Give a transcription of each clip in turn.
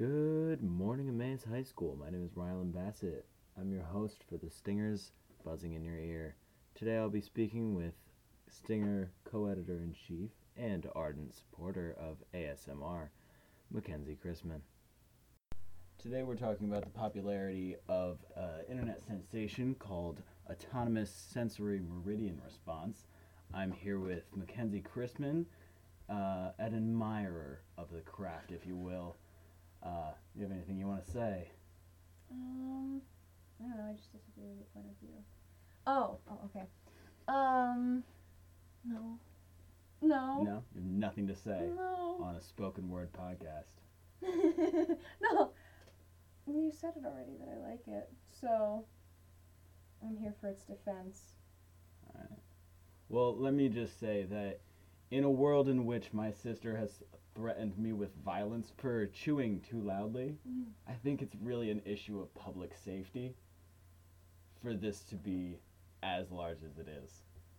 Good morning, Emmaus High School. My name is Rylan Bassett. I'm your host for the Stingers Buzzing in Your Ear. Today I'll be speaking with Stinger co-editor-in-chief and ardent supporter of ASMR, Mackenzie Chrisman. Today we're talking about the popularity of an internet sensation called Autonomous Sensory Meridian Response. I'm here with Mackenzie Chrisman, an admirer of the craft, if you will. Do you have anything you want to say? I don't know, I just disagree with your point of view. Oh, okay. No. No? You have nothing to say No. on a spoken word podcast. No. You said it already that I like it, so I'm here for its defense. Alright. Well, let me just say that in a world in which my sister has threatened me with violence for chewing too loudly, I think it's really an issue of public safety for this to be as large as it is.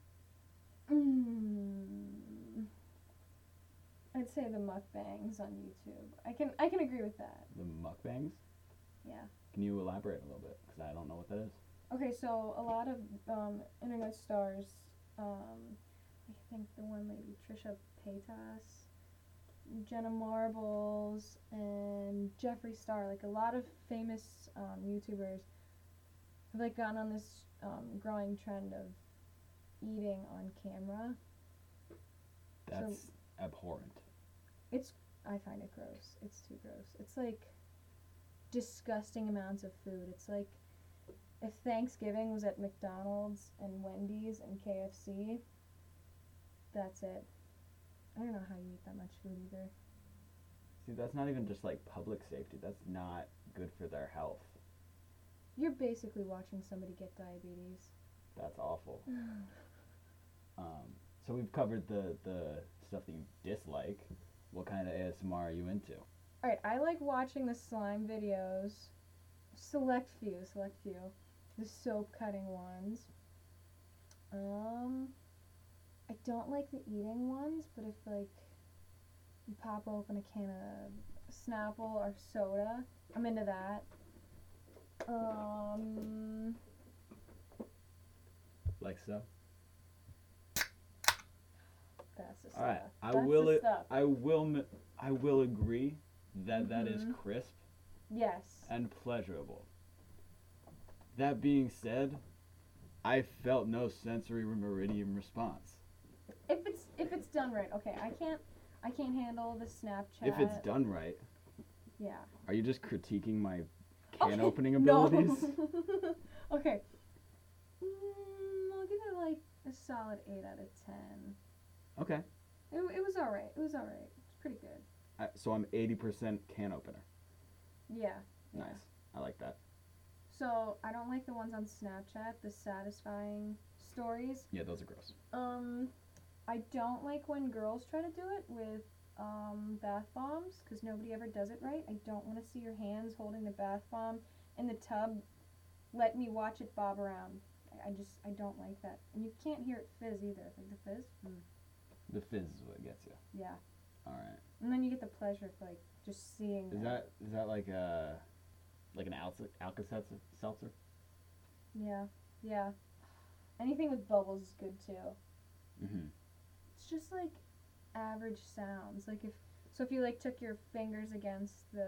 I'd say the mukbangs on YouTube. I can agree with that. The mukbangs? Yeah. Can you elaborate a little bit? Because I don't know what that is. Okay, so a lot of internet stars, I think the one lady, Trisha Paytas, Jenna Marbles, and Jeffree Star, like a lot of famous YouTubers have like gone on this growing trend of eating on camera. That's abhorrent. I find it gross. It's too gross. It's like disgusting amounts of food. It's like if Thanksgiving was at McDonald's and Wendy's and KFC, that's it. I don't know how you eat that much food either. See, that's not even just like public safety. That's not good for their health. You're basically watching somebody get diabetes. That's awful. So we've covered the stuff that you dislike. What kind of ASMR are you into? Alright, I like watching the slime videos. Select few. The soap cutting ones. I don't like the eating ones, but if like you pop open a can of Snapple or soda, I'm into that. Like so? That's the stuff. All right, I will agree that that is crisp. Yes. And pleasurable. That being said, I felt no sensory meridian response. If it's done right, okay. I can't handle the Snapchat. If it's done right. Yeah. Are you just critiquing my can opening abilities? No. Okay. I'll give it like a solid 8 out of 10. Okay. It was alright. It's pretty good. So I'm 80% can opener. Yeah. Nice. I like that. So I don't like the ones on Snapchat, the satisfying stories. Yeah, those are gross. I don't like when girls try to do it with bath bombs because nobody ever does it right. I don't want to see your hands holding the bath bomb in the tub. Let me watch it bob around. I don't like that. And you can't hear it fizz either. Like the fizz. The fizz is what gets you. Yeah. All right. And then you get the pleasure of like just seeing. Is that like an Alka-Seltzer? Yeah. Anything with bubbles is good too. It's just like average sounds. Like if you like took your fingers against the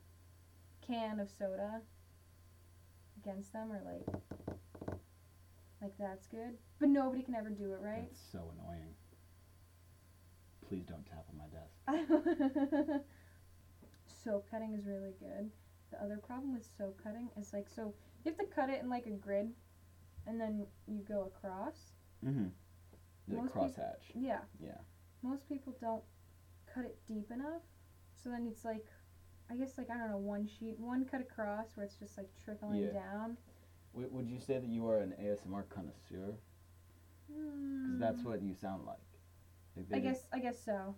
can of soda against them, or like that's good. But nobody can ever do it right. That's so annoying. Please don't tap on my desk. Soap cutting is really good. The other problem with soap cutting is like, so you have to cut it in like a grid and then you go across. The crosshatch. Yeah. Yeah. Most people don't cut it deep enough. So then it's like, I guess like, I don't know, one cut across where it's just like trickling down. Would you say that you are an ASMR connoisseur? Because that's what you sound like. I guess so.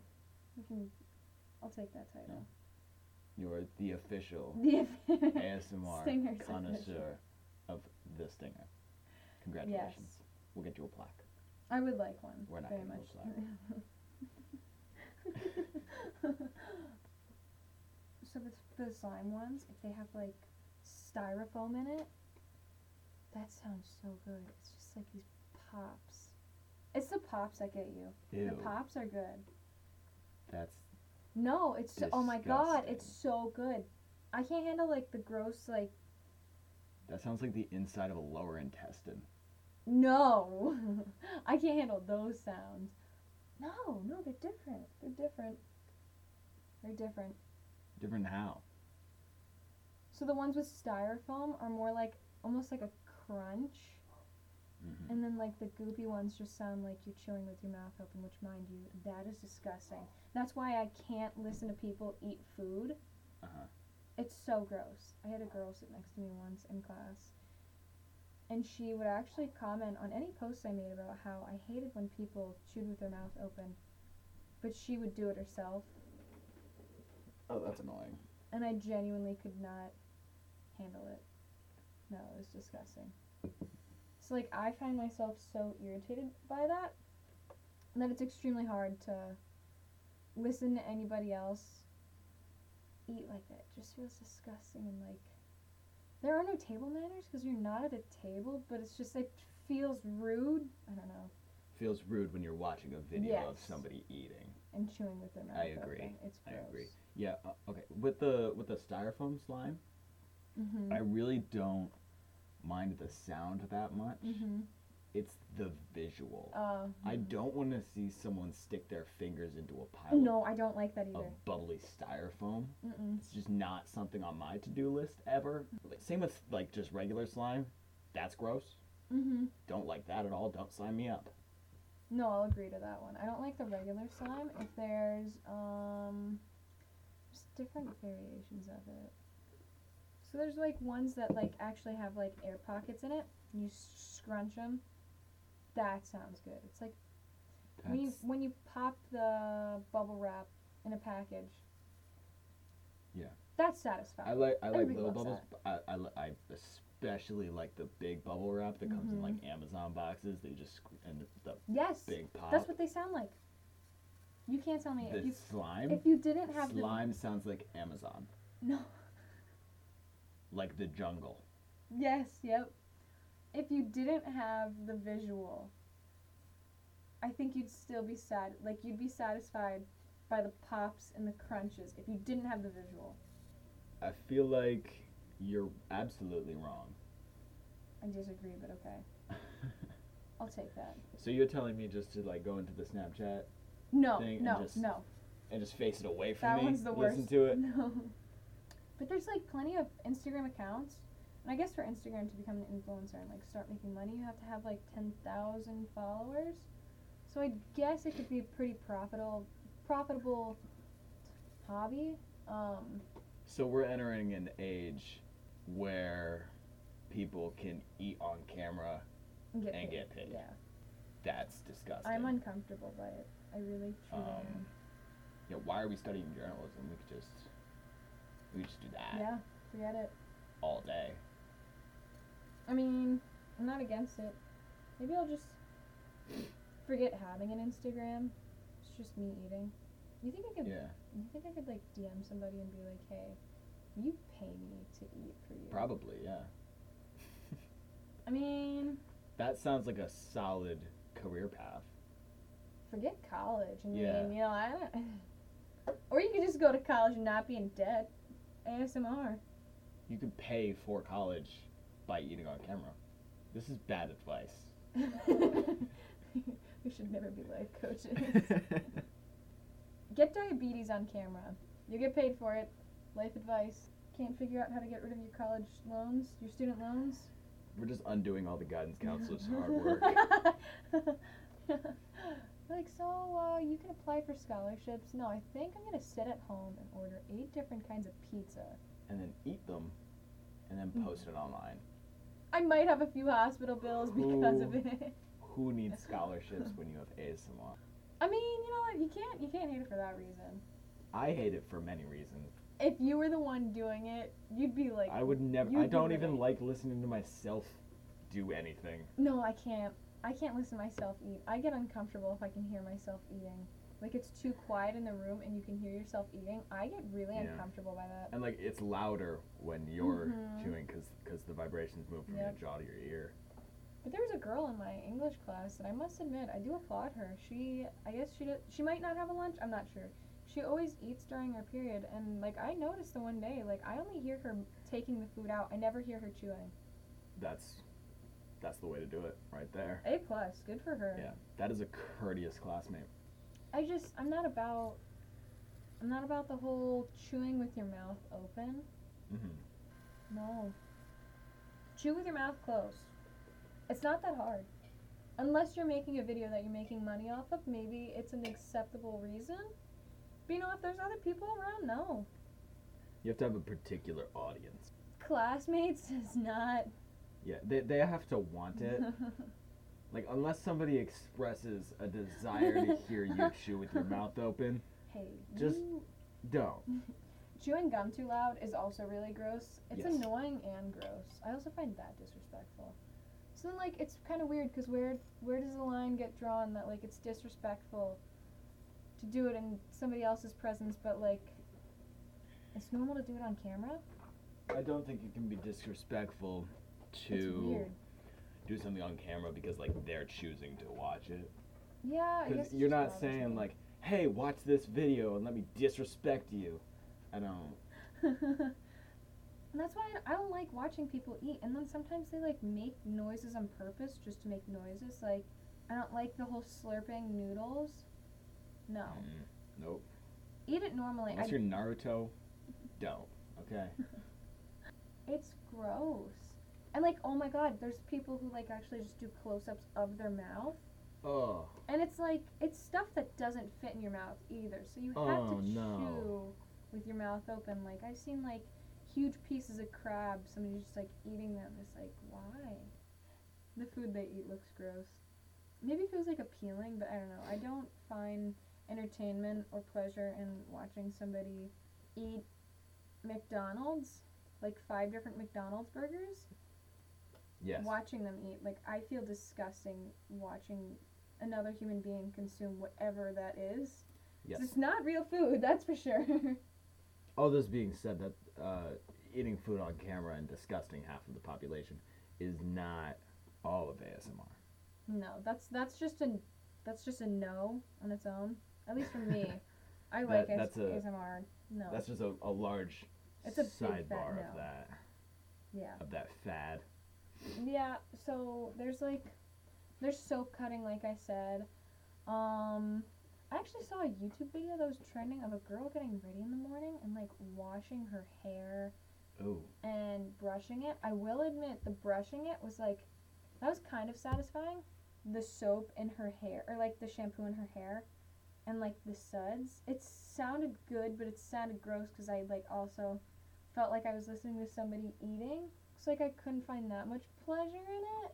I'll take that title. Yeah. You are the official ASMR Stinger's connoisseur of the Stinger. Congratulations. Yes. We'll get you a plaque. I would like one. We're not very getting much. a plaque. So the slime ones, if they have like styrofoam in it, that sounds so good. It's just like these pops. It's the pops that get you. Ew. The pops are good. That's No, it's oh my god, disgusting. it's so good. I can't handle like the gross like That sounds like the inside of a lower intestine. no. I can't handle those sounds. No, they're different. They're different. They're different. Different how? So the ones with styrofoam are more like almost like a crunch. Mm-hmm. And then like the goopy ones just sound like you're chewing with your mouth open, which mind you, that is disgusting. That's why I can't listen to people eat food. Uh-huh. It's so gross. I had a girl sit next to me once in class, and she would actually comment on any posts I made about how I hated when people chewed with their mouth open, but she would do it herself, Oh, that's annoying. and I genuinely could not handle it. No, it was disgusting. So like I find myself so irritated by that it's extremely hard to listen to anybody else eat like that. It just feels disgusting, and like there are no table manners because you're not at a table, but it's just like feels rude. I don't know. Feels rude when you're watching a video of Yes. somebody eating. And chewing with their mouth I agree. open. It's gross. I agree. Yeah. Okay. With the styrofoam slime, Mhm. I really don't mind the sound that much. Mhm. It's the visual. I Mhm. don't want to see someone stick their fingers into a pile No, I don't like that either. of bubbly styrofoam. Mm-mm. It's just not something on my to-do list ever. Like, same with like just regular slime. That's gross. Mhm. Don't like that at all. Don't sign me up. No, I'll agree to that one. I don't like the regular slime. If there's just different variations of it. So there's like ones that like actually have like air pockets in it, and you scrunch them. That sounds good. It's like That's, when you pop the bubble wrap in a package. Yeah. That's satisfying. I like Everybody little loves bubbles. But I especially like the big bubble wrap that comes in like Amazon boxes. They just and the Yes, big pop. that's what they sound like. You can't tell me The slime. if you didn't have Slime sounds like Amazon. No. Like the jungle. Yes, yep. If you didn't have the visual, I think you'd still be sad. Like you'd be satisfied by the pops and the crunches if you didn't have the visual. I feel like you're absolutely wrong. I disagree, but okay. I'll take that. So you're telling me just to like go into the Snapchat No, thing no, and just no. and just face it away from That me? one's the worst. Listen to it. No. But there's like plenty of Instagram accounts. And I guess for Instagram to become an influencer and like start making money, you have to have like 10,000 followers. So I guess it could be a pretty profitable hobby. So we're entering an age where people can eat on camera And and get paid. Yeah. That's disgusting. I'm uncomfortable by it. I really truly am. Yeah, why are we studying journalism? We could just do that Yeah, forget it. all day. I mean, I'm not against it. Maybe I'll just forget having an Instagram. It's just me eating. You think I could? Yeah. You think I could like DM somebody and be like, "Hey, will you pay me to eat for you?" Probably, yeah. I mean, That sounds like a solid career path. forget college. I mean, Yeah. you know, I don't. Or you could just go to college and not be in debt. ASMR. You could pay for college by eating on camera. This is bad advice. We should never be life coaches. Get diabetes on camera. You get paid for it. Life advice. Can't figure out how to get rid of your college loans, your student loans? We're just undoing all the guidance counselors' hard work. Like, so, you can apply for scholarships. No, I think I'm going to sit at home and order 8 different kinds of pizza. And then eat them, and then post it online. I might have a few hospital bills because of it. Who needs scholarships when you have ASMR? I mean, you know what? You can't hate it for that reason. I hate it for many reasons. If you were the one doing it, you'd be like... I would never. you'd I be don't even living. like listening to myself do anything. No, I can't. I can't listen to myself eat. I get uncomfortable if I can hear myself eating. like it's too quiet in the room and you can hear yourself eating, I get really uncomfortable by that. And like it's louder when you're chewing because the vibrations move from your jaw to your ear. But there was a girl in my English class, and I must admit, I do applaud her. I guess she might not have a lunch, I'm not sure. She always eats during her period, and like I noticed the one day, like I only hear her taking the food out. I never hear her chewing. That's the way to do it, right there. A+, good for her. Yeah, that is a courteous classmate. I'm not about the whole chewing with your mouth open. No. Chew with your mouth closed. It's not that hard. Unless you're making a video that you're making money off of, maybe it's an acceptable reason. But you know, if there's other people around, no. You have to have a particular audience. Classmates is not... Yeah, they have to want it. Like, unless somebody expresses a desire to hear you chew with your mouth open, just don't. Chewing gum too loud is also really gross. It's Yes. annoying and gross. I also find that disrespectful. So then, like, it's kind of weird because where does the line get drawn that, like, it's disrespectful to do it in somebody else's presence, but, like, it's normal to do it on camera? I don't think it can be disrespectful to do something on camera because, like, they're choosing to watch it. Yeah, I guess Because you're not saying, like, hey, watch this video and let me disrespect you. I don't. And that's why I don't like watching people eat. And then sometimes they, like, make noises on purpose just to make noises. Like, I don't like the whole slurping noodles. No. Nope. Eat it normally. Unless you're Naruto, don't. Okay? It's gross. And, like, oh my god, there's people who, like, actually just do close-ups of their mouth. Oh. And it's, like, it's stuff that doesn't fit in your mouth either. So you have to chew with your mouth open. Like, I've seen, like, huge pieces of crab, somebody just, like, eating them. It's like, why? The food they eat looks gross. Maybe it feels, like, appealing, but I don't know. I don't find entertainment or pleasure in watching somebody eat McDonald's, like 5 different McDonald's burgers. Yes. Watching them eat, like, I feel disgusting watching another human being consume whatever that is. Yes. It's not real food, that's for sure. All this being said, that eating food on camera and disgusting half of the population is not all of ASMR. No, that's just a no on its own. At least for me, I like ASMR. No, that's just a large it's a sidebar no. of that. Yeah. Of that fad. Yeah. So there's soap cutting, like I said. I actually saw a YouTube video that was trending of a girl getting ready in the morning and, like, washing her hair and brushing it. I will admit the brushing it was, like, that was kind of satisfying. The soap in her hair, or, like, the shampoo in her hair and, like, the suds. It sounded good, but it sounded gross because I, like, also felt like I was listening to somebody eating. So, like, I couldn't find that much pleasure in it.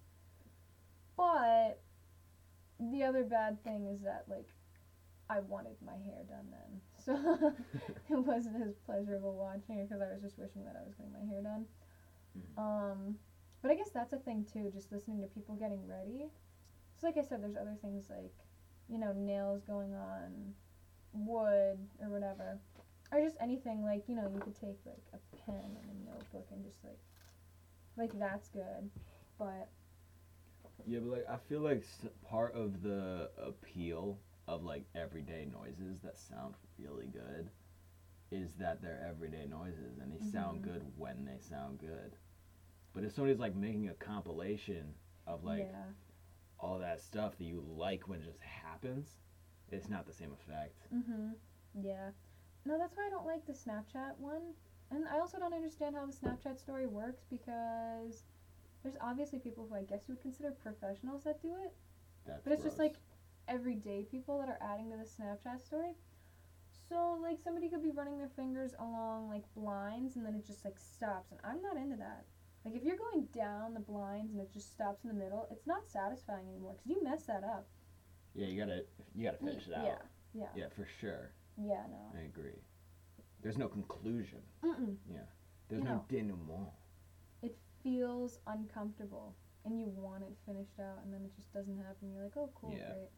But the other bad thing is that, like, I wanted my hair done then. So it wasn't as pleasurable watching it because I was just wishing that I was getting my hair done. But I guess that's a thing too, just listening to people getting ready. So like I said, there's other things like, you know, nails going on, wood or whatever. Or just anything, like, you know, you could take like a pen and a notebook and just like that's good. But yeah, but like I feel like part of the appeal of like everyday noises that sound really good is that they're everyday noises and they sound good when they sound good. But if somebody's like making a compilation of like all that stuff that you like when it just happens, it's not the same effect. Yeah. No, that's why I don't like the Snapchat one. And I also don't understand how the Snapchat story works because there's obviously people who I guess you would consider professionals that do it. But it's just like everyday people that are adding to the Snapchat story. So like somebody could be running their fingers along like blinds and then it just like stops, and I'm not into that. Like if you're going down the blinds and it just stops in the middle, it's not satisfying anymore because you mess that up. Yeah, you gotta finish it out. Yeah, for sure. Yeah, no. I agree. There's no conclusion. Yeah. There's no denouement. It feels uncomfortable and you want it finished out and then it just doesn't happen. You're like, oh cool, great.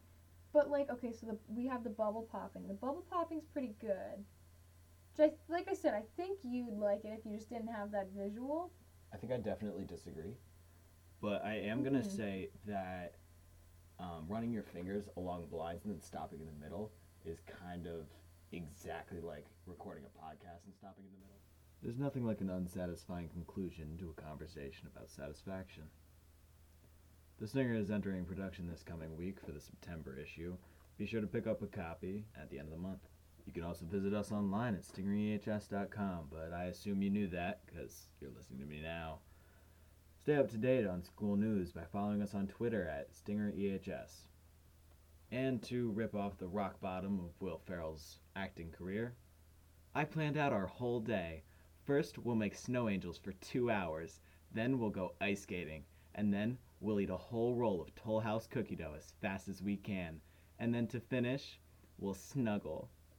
But like, okay, so we have the bubble popping. The bubble popping's pretty good. Which like I said, I think you'd like it if you just didn't have that visual. I think I definitely disagree. But I am going to say that running your fingers along the lines and then stopping in the middle is kind of exactly like recording a podcast and stopping in the middle. There's nothing like an unsatisfying conclusion to a conversation about satisfaction. The Stinger is entering production this coming week for the September issue. Be sure to pick up a copy at the end of the month. You can also visit us online at stingerehs.com, but I assume you knew that because you're listening to me now. Stay up to date on school news by following us on Twitter at StingerEHS. And to rip off the rock bottom of Will Ferrell's acting career, I planned out our whole day. First, we'll make snow angels for 2 hours, then we'll go ice skating, and then we'll eat a whole roll of Toll House cookie dough as fast as we can, and then to finish, we'll snuggle.